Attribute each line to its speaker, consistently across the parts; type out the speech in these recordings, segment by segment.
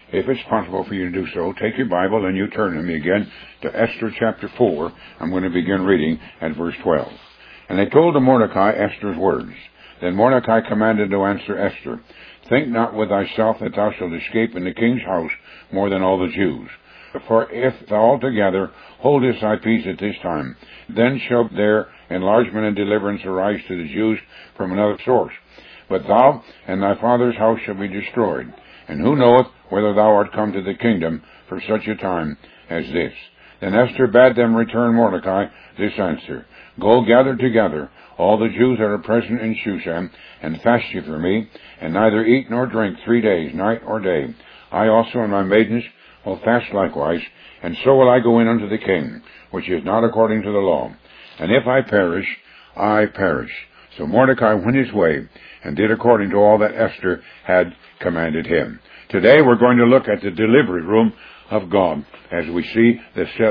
Speaker 1: if it's possible for you to do so, take your Bible and you turn to me again to Esther chapter 4. I'm going to begin reading at verse 12. And they told to Mordecai Esther's words. Then Mordecai commanded to answer Esther, Think not with thyself that thou shalt escape in the king's house more than all the Jews. For if thou altogether holdest thy peace at this time, then shall there enlargement and deliverance arise to the Jews from another source. But thou and thy father's house shall be destroyed. And who knoweth whether thou art come to the kingdom for such a time as this? Then Esther bade them return Mordecai this answer, Go gather together all the Jews that are present in Shushan, and fast ye for me, and neither eat nor drink 3 days, night or day. I also and my maidens will fast likewise, and so will I go in unto the king, which is not according to the law. And if I perish, I perish. So Mordecai went his way, and did according to all that Esther had commanded him. Today we're going to look at the delivery room of God, as we see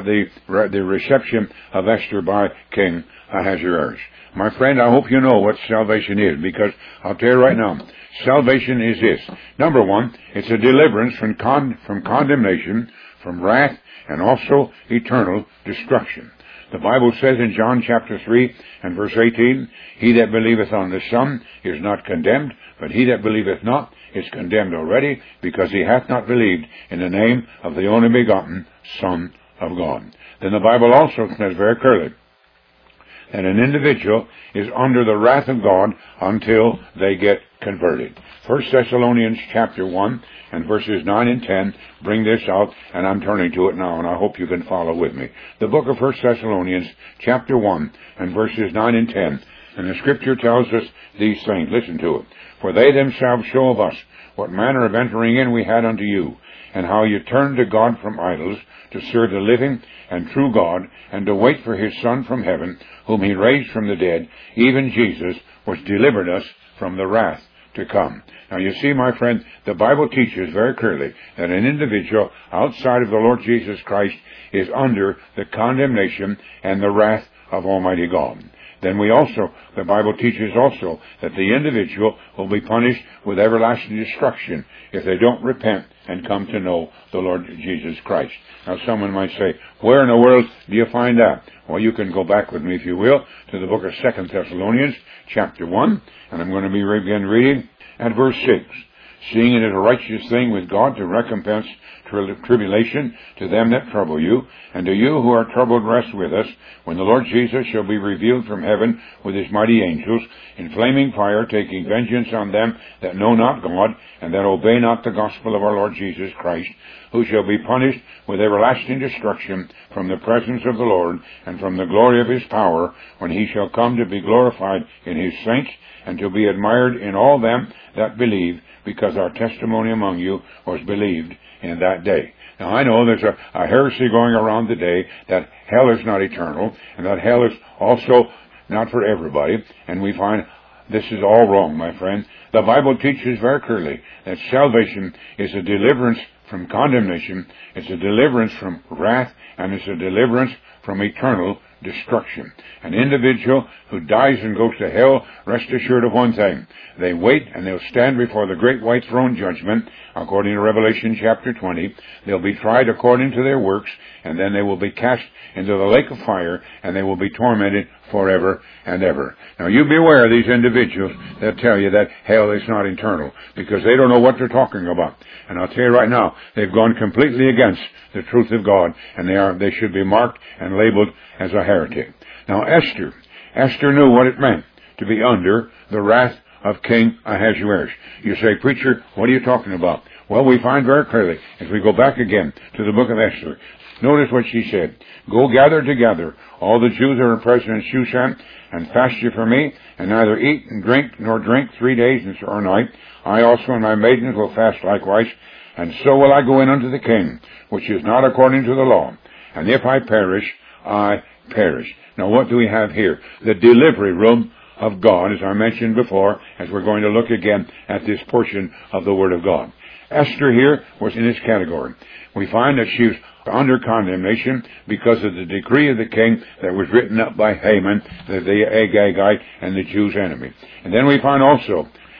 Speaker 1: the reception of Esther by King Ahasuerus. My friend, I hope you know what salvation is, because I'll tell you right now, salvation is this. Number one, it's a deliverance from condemnation, from wrath, and also eternal destruction. The Bible says in John chapter 3 and verse 18, He that believeth on the Son is not condemned, but he that believeth not is condemned already, because he hath not believed in the name of the only begotten Son of God. Then the Bible also says very clearly that an individual is under the wrath of God until they get converted. 1 Thessalonians chapter 1 and verses 9 and 10 bring this out, and I'm turning to it now, and I hope you can follow with me. The book of 1 Thessalonians chapter 1 and verses 9 and 10, and the Scripture tells us these things. Listen to it. For they themselves show of us what manner of entering in we had unto you, and how you turned to God from idols, to serve the living and true God, and to wait for his Son from heaven, whom he raised from the dead, even Jesus, which delivered us from the wrath to come. Now you see, my friend, the Bible teaches very clearly that an individual outside of the Lord Jesus Christ is under the condemnation and the wrath of Almighty God. Then the Bible teaches also that the individual will be punished with everlasting destruction if they don't repent and come to know the Lord Jesus Christ. Now someone might say, where in the world do you find that? Well, you can go back with me, if you will, to the book of 2 Thessalonians, chapter 1, and I'm going to begin reading at verse 6. Seeing it is a righteous thing with God to recompense tribulation to them that trouble you, and to you who are troubled rest with us, when the Lord Jesus shall be revealed from heaven with his mighty angels, in flaming fire, taking vengeance on them that know not God, and that obey not the gospel of our Lord Jesus Christ, who shall be punished with everlasting destruction from the presence of the Lord, and from the glory of his power, when he shall come to be glorified in his saints, and to be admired in all them that believe, because our testimony among you was believed in that day. Now I know there's a heresy going around today that hell is not eternal, and that hell is also not for everybody, and we find this is all wrong, my friend. The Bible teaches very clearly that salvation is a deliverance from condemnation, it's a deliverance from wrath, and it's a deliverance from eternal destruction. An individual who dies and goes to hell, rest assured of one thing. They wait and they'll stand before the great white throne judgment, according to Revelation chapter 20. They'll be tried according to their works, and then they will be cast into the lake of fire, and they will be tormented forever and ever. Now you beware of these individuals that tell you that hell is not eternal, because they don't know what they're talking about. And I'll tell you right now, they've gone completely against the truth of God, and they should be marked and labeled as a heretic. Now Esther knew what it meant to be under the wrath of King Ahasuerus. You say, preacher, what are you talking about? Well, we find very clearly, as we go back again to the book of Esther, notice what she said. Go gather together all the Jews that are present in Shushan, and fast ye for me, and neither eat and drink nor drink 3 days or night. I also and my maidens will fast likewise, and so will I go in unto the king, which is not according to the law. And if I perish, I perish. Now what do we have here? The delivery room of God, as I mentioned before, as we're going to look again at this portion of the Word of God. Esther here was in this category. We find that she was under condemnation because of the decree of the king that was written up by Haman, the Agagite and the Jews' enemy. And then we find also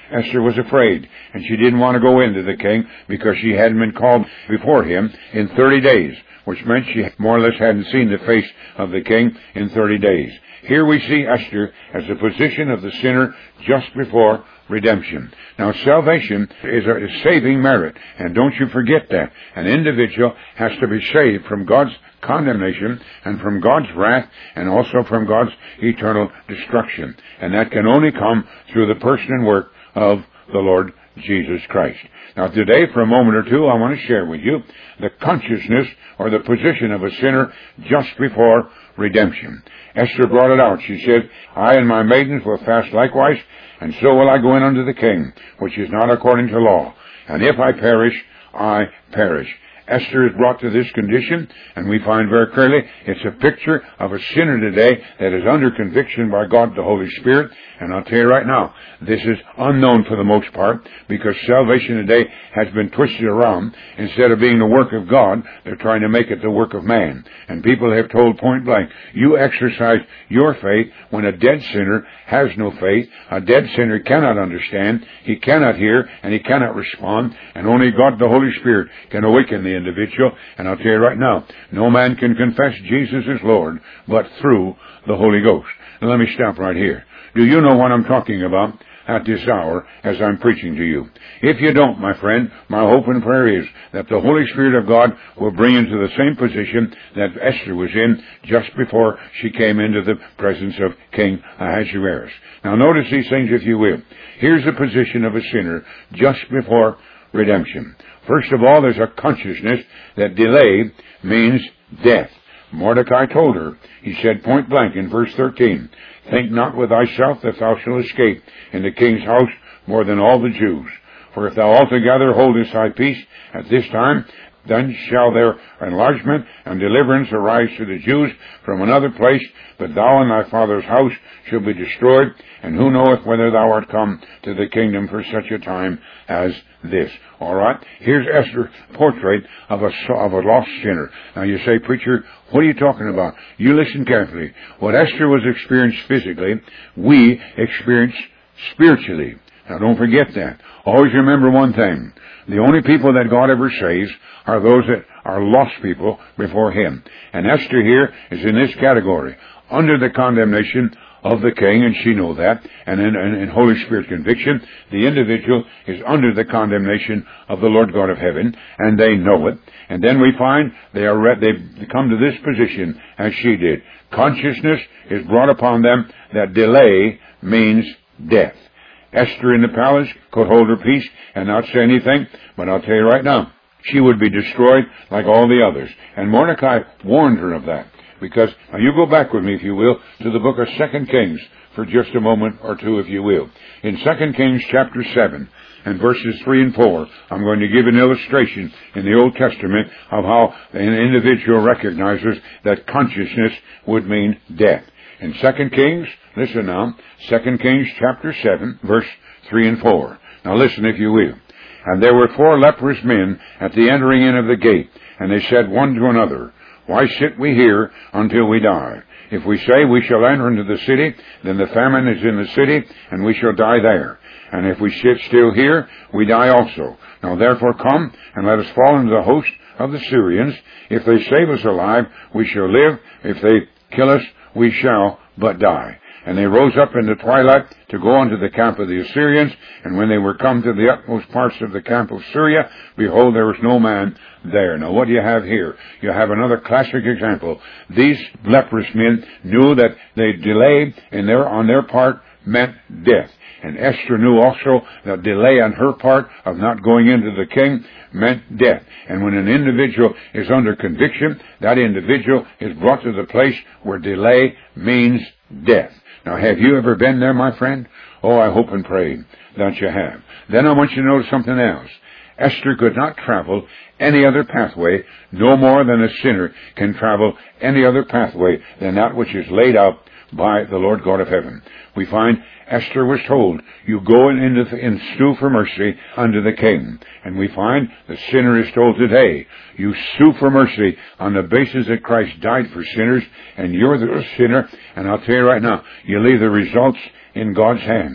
Speaker 1: Esther was afraid, and she didn't want to go into the king because she hadn't been called before him in 30 days, which meant she more or less hadn't seen the face of the king in 30 days. Here we see Esther as the position of the sinner just before redemption. Now, salvation is a saving merit, and don't you forget that. An individual has to be saved from God's condemnation and from God's wrath and also from God's eternal destruction. And that can only come through the person and work of the Lord Jesus Christ. Now, today, for a moment or two, I want to share with you the consciousness or the position of a sinner just before redemption. Esther brought it out. She said, I and my maidens will fast likewise, and so will I go in unto the king, which is not according to law. And if I perish, I perish. Esther is brought to this condition, and we find very clearly it's a picture of a sinner today that is under conviction by God the Holy Spirit. And I'll tell you right now, this is unknown for the most part, because salvation today has been twisted around. Instead of being the work of God, they're trying to make it the work of man. And people have told point blank, you exercise your faith when a dead sinner has no faith. A dead sinner cannot understand, he cannot hear, and he cannot respond, and only God the Holy Spirit can awaken the individual. And I'll tell you right now, no man can confess Jesus as Lord but through the Holy Ghost. Now let me stop right here. Do you know what I'm talking about at this hour as I'm preaching to you? If you don't, my friend, my hope and prayer is that the Holy Spirit of God will bring you into the same position that Esther was in just before she came into the presence of King Ahasuerus. Now notice these things, if you will. Here's the position of a sinner just before redemption. First of all, there's a consciousness that delay means death. Mordecai told her, he said point blank in verse 13, think not with thyself that thou shalt escape in the king's house more than all the Jews. For if thou altogether holdest thy peace at this time, then shall their enlargement and deliverance arise to the Jews from another place, but thou and thy father's house shall be destroyed, and who knoweth whether thou art come to the kingdom for such a time as this. All right? Here's Esther's portrait of a lost sinner. Now you say, preacher, what are you talking about? You listen carefully. What Esther was experienced physically, we experience spiritually. Now don't forget that. Always remember one thing. The only people that God ever saves are those that are lost people before Him. And Esther here is in this category, under the condemnation of the king, and she knows that, and in Holy Spirit conviction, the individual is under the condemnation of the Lord God of heaven, and they know it. And then we find they come to this position as she did. Consciousness is brought upon them that delay means death. Esther in the palace could hold her peace and not say anything, but I'll tell you right now, she would be destroyed like all the others. And Mordecai warned her of that. Because, now you go back with me, if you will, to the book of 2 Kings for just a moment or two, if you will. In 2 Kings chapter 7 and verses 3 and 4, I'm going to give an illustration in the Old Testament of how an individual recognizes that consciousness would mean death. In 2 Kings, listen now, 2 Kings chapter 7, verse 3 and 4. Now listen, if you will. And there were 4 leprous men at the entering in of the gate, and they said one to another, why sit we here until we die? If we say we shall enter into the city, then the famine is in the city, and we shall die there. And if we sit still here, we die also. Now therefore come, and let us fall into the host of the Syrians. If they save us alive, we shall live. If they kill us, we shall but die. And they rose up in the twilight to go unto the camp of the Assyrians. And when they were come to the utmost parts of the camp of Syria, behold, there was no man there. Now what do you have here? You have another classic example. These leprous men knew that they delayed on their part meant death. And Esther knew also that delay on her part of not going into the king meant death. And when an individual is under conviction, that individual is brought to the place where delay means death. Now, have you ever been there, my friend? Oh, I hope and pray that you have. Then I want you to notice something else. Esther could not travel any other pathway, no more than a sinner can travel any other pathway than that which is laid out by the Lord God of heaven. We find Esther was told, you go and sue for mercy unto the king. And we find the sinner is told today, you sue for mercy on the basis that Christ died for sinners, and you're the sinner, and I'll tell you right now, you leave the results in God's hands.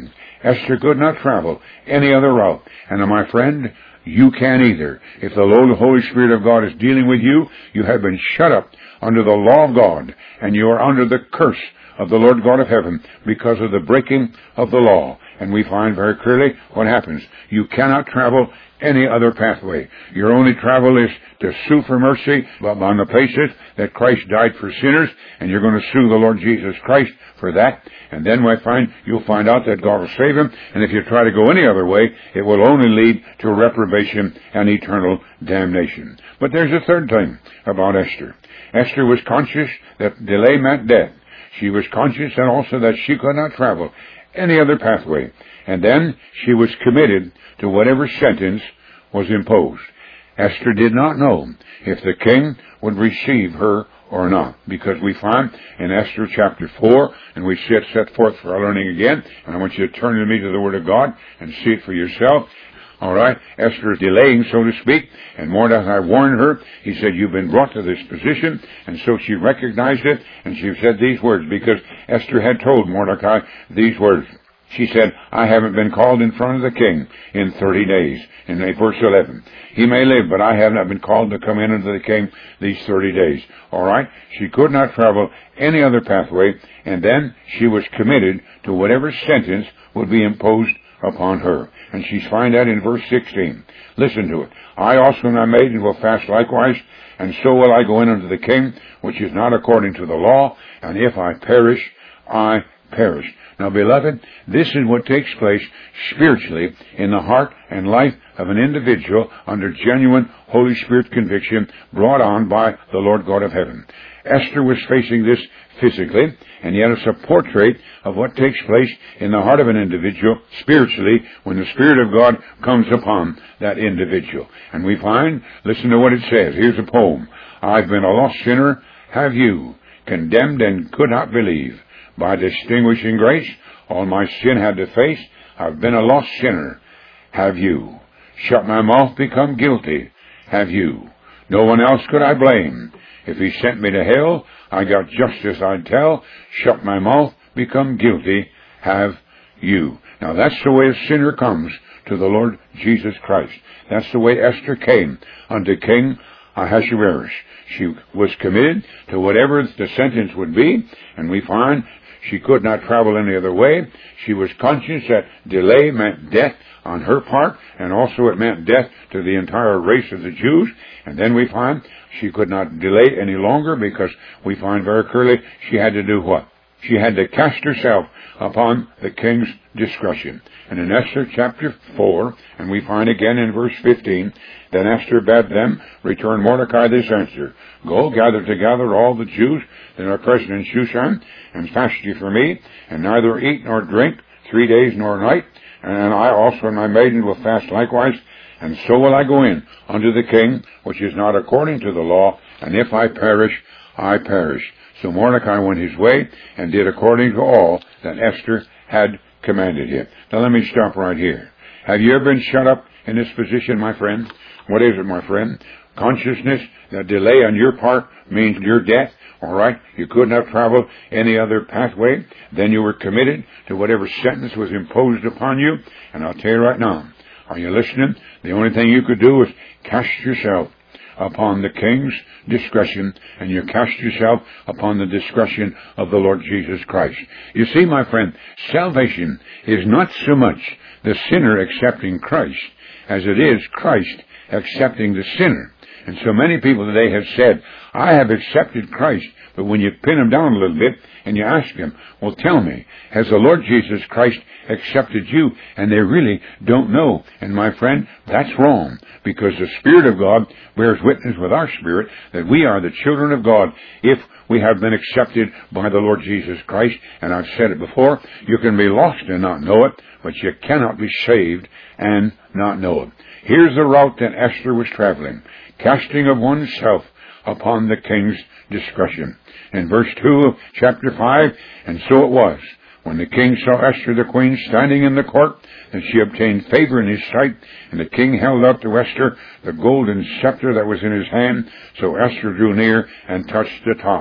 Speaker 1: Esther could not travel any other route. And my friend, you can't either. If the Holy Spirit of God is dealing with you, you have been shut up under the law of God, and you are under the curse of the Lord God of heaven because of the breaking of the law. And we find very clearly what happens. You cannot travel any other pathway. Your only travel is to sue for mercy on the basis that Christ died for sinners, and you're going to sue the Lord Jesus Christ for that. And then you'll find out that God will save him. And if you try to go any other way, it will only lead to reprobation and eternal damnation. But there's a third thing about Esther. Esther was conscious that delay meant death. She was conscious and also that she could not travel any other pathway. And then she was committed to whatever sentence was imposed. Esther did not know if the king would receive her or not, because we find in Esther chapter 4, and we see it set forth for our learning again, and I want you to turn with me to the Word of God and see it for yourself. All right, Esther is delaying, so to speak, and Mordecai warned her. He said, you've been brought to this position, and so she recognized it, and she said these words, because Esther had told Mordecai these words. She said, I haven't been called in front of the king in 30 days. In verse 11, he may live, but I have not been called to come in unto the king these 30 days. All right, she could not travel any other pathway, and then she was committed to whatever sentence would be imposed upon her. And she's find that in verse 16. Listen to it. I also and my maiden will fast likewise, and so will I go in unto the king, which is not according to the law, and if I perish, I perish. Now, beloved, this is what takes place spiritually in the heart and life of an individual under genuine Holy Spirit conviction brought on by the Lord God of heaven. Esther was facing this physically, and yet it's a portrait of what takes place in the heart of an individual spiritually when the Spirit of God comes upon that individual. And we find, listen to what it says. Here's a poem. I've been a lost sinner, have you, condemned and could not believe. By distinguishing grace, all my sin had to face. I've been a lost sinner, have you. Shut my mouth, become guilty, have you. No one else could I blame. If he sent me to hell, I got justice I'd tell. Shut my mouth, become guilty, have you. Now that's the way a sinner comes to the Lord Jesus Christ. That's the way Esther came unto King Ahasuerus. She was committed to whatever the sentence would be, and we find she could not travel any other way. She was conscious that delay meant death on her part, and also it meant death to the entire race of the Jews. And then we find she could not delay any longer, because we find very clearly she had to do what? She had to cast herself upon the king's discretion. And in Esther chapter 4, and we find again in verse 15, then Esther bade them return Mordecai this answer. Go, gather together all the Jews that are present in Shushan, and fast ye for me, and neither eat nor drink 3 days nor night. And I also and my maiden will fast likewise, and so will I go in unto the king, which is not according to the law, and if I perish, I perish. So Mordecai went his way and did according to all that Esther had commanded him. Now let me stop right here. Have you ever been shut up in this position, my friend? What is it, my friend? Consciousness that delay on your part means your death. All right? You could not travel any other pathway. Then you were committed to whatever sentence was imposed upon you. And I'll tell you right now, are you listening? The only thing you could do is cast yourself upon the king's discretion, and you cast yourself upon the discretion of the Lord Jesus Christ. You see, my friend, salvation is not so much the sinner accepting Christ as it is Christ accepting the sinner. And so many people today have said, I have accepted Christ. But when you pin them down a little bit and you ask them, well, tell me, has the Lord Jesus Christ accepted you? And they really don't know. And my friend, that's wrong, because the Spirit of God bears witness with our spirit that we are the children of God if we have been accepted by the Lord Jesus Christ. And I've said it before, you can be lost and not know it, but you cannot be saved and not know it. Here's the route that Esther was traveling, casting of oneself upon the king's discretion. In verse 2 of chapter 5, and so it was, when the king saw Esther the queen standing in the court, that she obtained favor in his sight, and the king held out to Esther the golden scepter that was in his hand. So Esther drew near and touched the top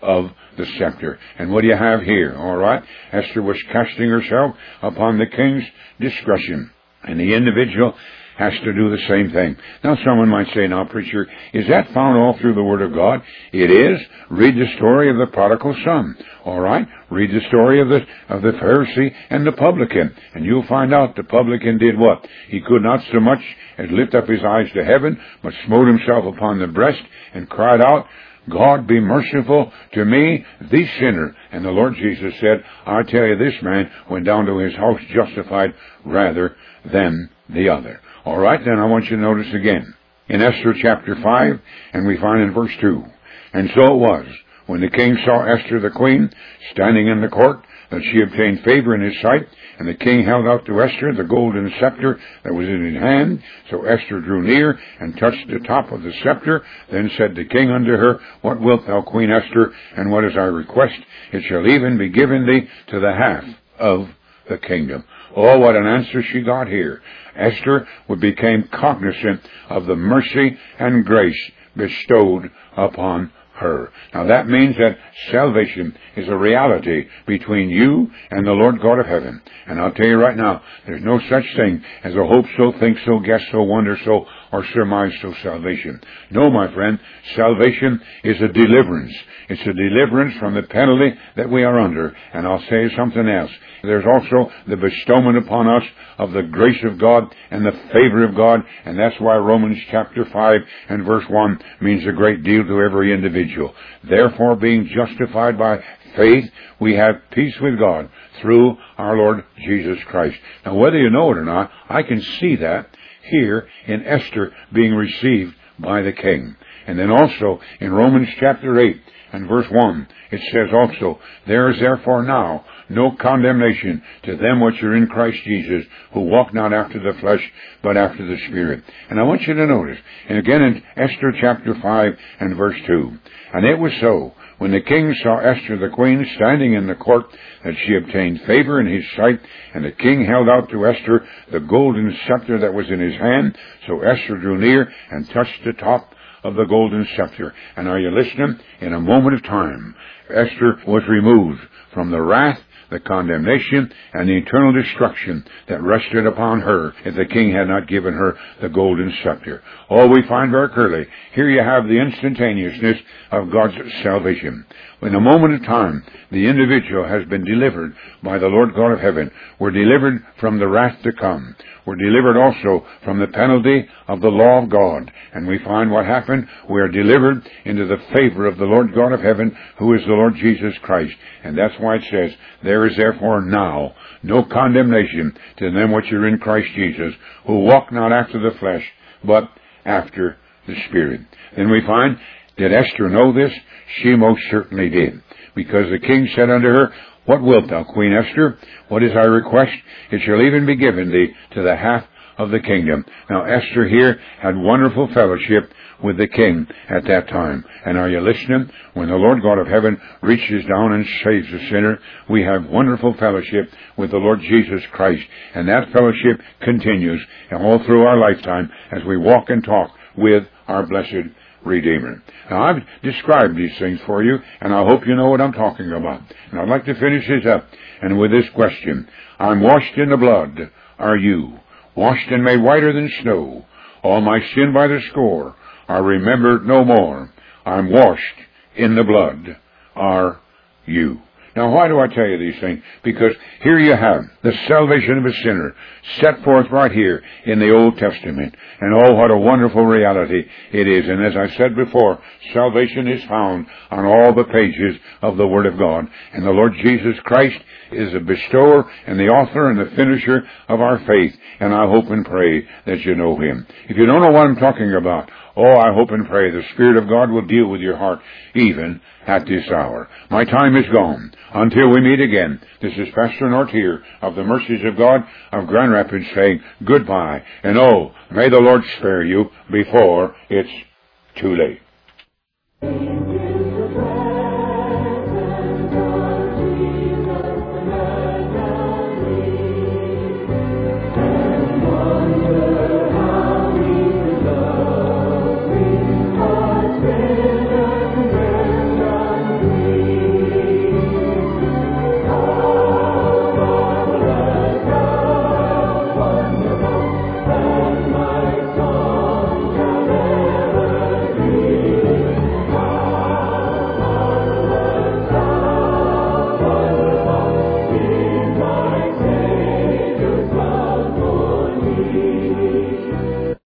Speaker 1: of the scepter. And what do you have here? All right. Esther was casting herself upon the king's discretion. And the individual has to do the same thing. Now someone might say, now preacher, is that found all through the Word of God? It is. Read the story of the prodigal son. All right? Read the story of the Pharisee and the publican. And you'll find out the publican did what? He could not so much as lift up his eyes to heaven, but smote himself upon the breast and cried out, God, be merciful to me, the sinner. And the Lord Jesus said, I tell you, this man went down to his house justified rather than the other. All right, then I want you to notice again. In Esther chapter 5, and we find in verse 2, and so it was, when the king saw Esther the queen standing in the court, that she obtained favor in his sight, and the king held out to Esther the golden scepter that was in his hand. So Esther drew near and touched the top of the scepter. Then said the king unto her, What wilt thou, Queen Esther, and what is thy request? It shall even be given thee to the half of the kingdom. Oh, what an answer she got here. Esther became cognizant of the mercy and grace bestowed upon her. Now that means that salvation is a reality between you and the Lord God of heaven. And I'll tell you right now, there's no such thing as a hope so, think so, guess so, wonder so, or surmise so salvation. No, my friend, salvation is a deliverance. It's a deliverance from the penalty that we are under. And I'll say something else. There's also the bestowment upon us of the grace of God and the favor of God. And that's why Romans chapter 5 and verse 1 means a great deal to every individual. Therefore, being justified by faith, we have peace with God through our Lord Jesus Christ. Now, whether you know it or not, I can see that here in Esther being received by the king. And then also in Romans chapter 8 and verse 1, it says also, There is therefore now no condemnation to them which are in Christ Jesus, who walk not after the flesh, but after the Spirit. And I want you to notice, and again in Esther chapter 5 and verse 2, And it was so, when the king saw Esther the queen standing in the court, that she obtained favor in his sight, and the king held out to Esther the golden scepter that was in his hand. So Esther drew near and touched the top of the golden scepter. And are you listening? In a moment of time, Esther was removed from the wrath, the condemnation, and the eternal destruction that rested upon her if the king had not given her the golden scepter. Oh, we find very clearly, here you have the instantaneousness of God's salvation. In a moment of time, the individual has been delivered by the Lord God of heaven. We're delivered from the wrath to come. We're delivered also from the penalty of the law of God. And we find what happened. We are delivered into the favor of the Lord God of heaven, who is the Lord Jesus Christ. And that's why it says, There is therefore now no condemnation to them which are in Christ Jesus, who walk not after the flesh, but after the Spirit. Then we find, did Esther know this? She most certainly did. Because the king said unto her, What wilt thou, Queen Esther? What is thy request? It shall even be given thee to the half of the kingdom. Now Esther here had wonderful fellowship with the king at that time. And are you listening? When the Lord God of heaven reaches down and saves a sinner, we have wonderful fellowship with the Lord Jesus Christ. And that fellowship continues all through our lifetime as we walk and talk with our blessed Redeemer. Now, I've described these things for you, and I hope you know what I'm talking about. And I'd like to finish this up, and with this question. I'm washed in the blood. Are you? Washed and made whiter than snow. All my sin by the score are remembered no more. I'm washed in the blood. Are you? Now, why do I tell you these things? Because here you have the salvation of a sinner set forth right here in the Old Testament. And oh, what a wonderful reality it is. And as I said before, salvation is found on all the pages of the Word of God. And the Lord Jesus Christ is the bestower and the author and the finisher of our faith. And I hope and pray that you know Him. If you don't know what I'm talking about, oh, I hope and pray the Spirit of God will deal with your heart even at this hour. My time is gone. Until we meet again, this is Pastor Nortier of the Mercies of God of Grand Rapids saying goodbye. And oh, may the Lord spare you before it's too late.